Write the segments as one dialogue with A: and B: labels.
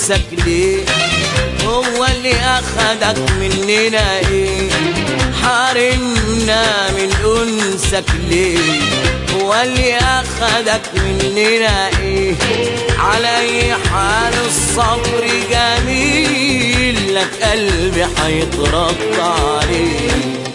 A: أنسك ليه؟ هو اللي أخدك مننا إيه؟ حارمنا من أنسك ليه؟ هو اللي أخدك مننا إيه؟ على أي حال الصبر جميل، لك قلبي هيترد عليه.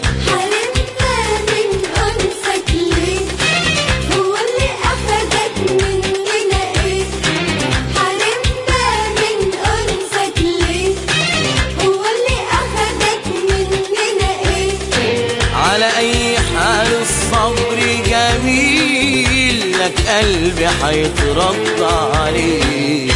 A: على أي حال الصبر جميل، لك قلبي هيترد عليه.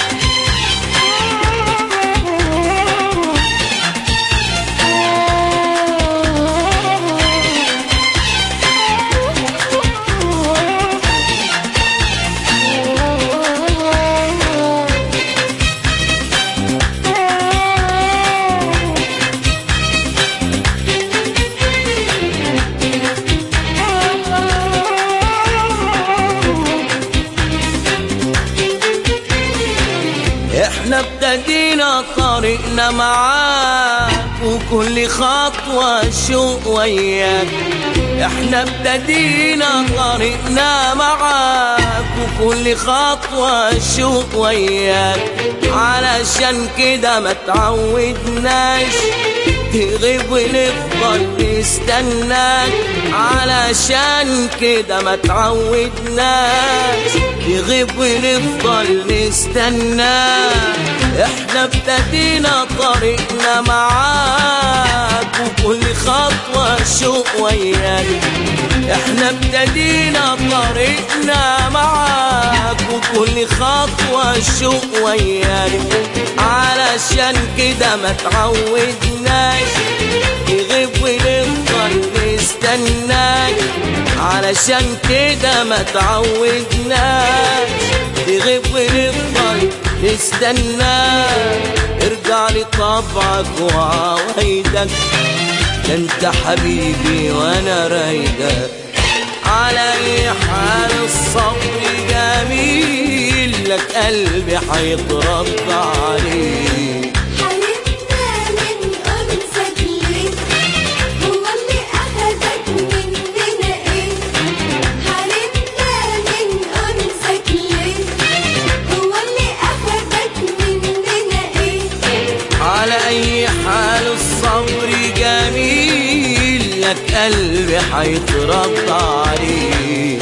A: احنا ابتدينا طريقنا معاك وكل خطوة شوق وياك. احنا ابتدينا طريقنا معاك وكل خطوة شوق وياك. علشان كده ما تعودناش تغيب ونفضل نستناك. علشان كده ما تعودناش تغيب ونفضل نستناك. احنا ابتدينا طريقنا معاك وكل خطوة شوق وياك. احنا ابتدينا طريقنا معاك وكل خطوة شوق وياك. علشان كده ما تعودناش تغيب ونفضل نستناك. علشان كده ما تعودناش تغيب ونفضل نستناك. ارجع لطبعك وعوايدك، ده انت حبيبي وانا رايدك. على اي حال الصبر جميل، لك قلبي هيترد عليه. على أي حال الصبر جميل، لك قلبي هيترد عليه.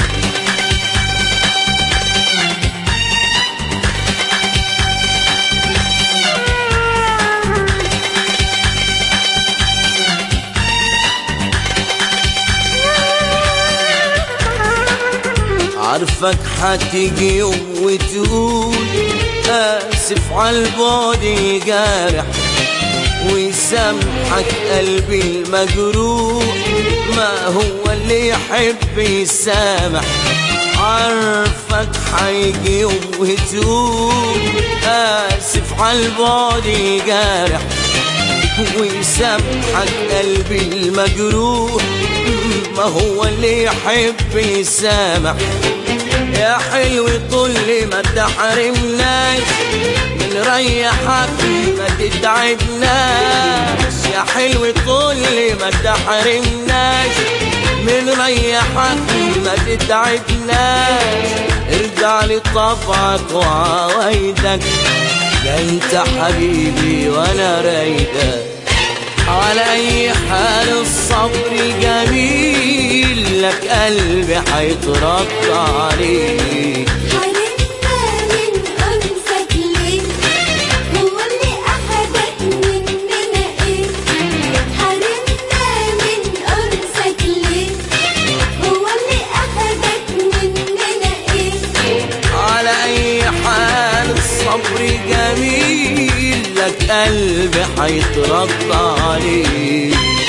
A: عارفك هتيجي يوم وتقول آسف عالبعد جارح، ويسامحك قلبي المجروح. ما هو اللي يحب يسامح؟ عارفك هيجي يوم وتقول آسف عالبعد جارح، ويسامحك قلبي المجروح. ما هو اللي يحب يسامح؟ يا حلو طول ما تحرمناش من ريحك ما تتعبناش. يا حلو طول ما تحرمناش من ريحك ما تتعبناش. ارجع لطبعك وعوايدك، ده انت حبيبي وانا رايدك. على اي حال الصبر جميل، لك قلبي هيترد عليه. على اي حال الصبر جميل، لك قلبي هيترد عليه.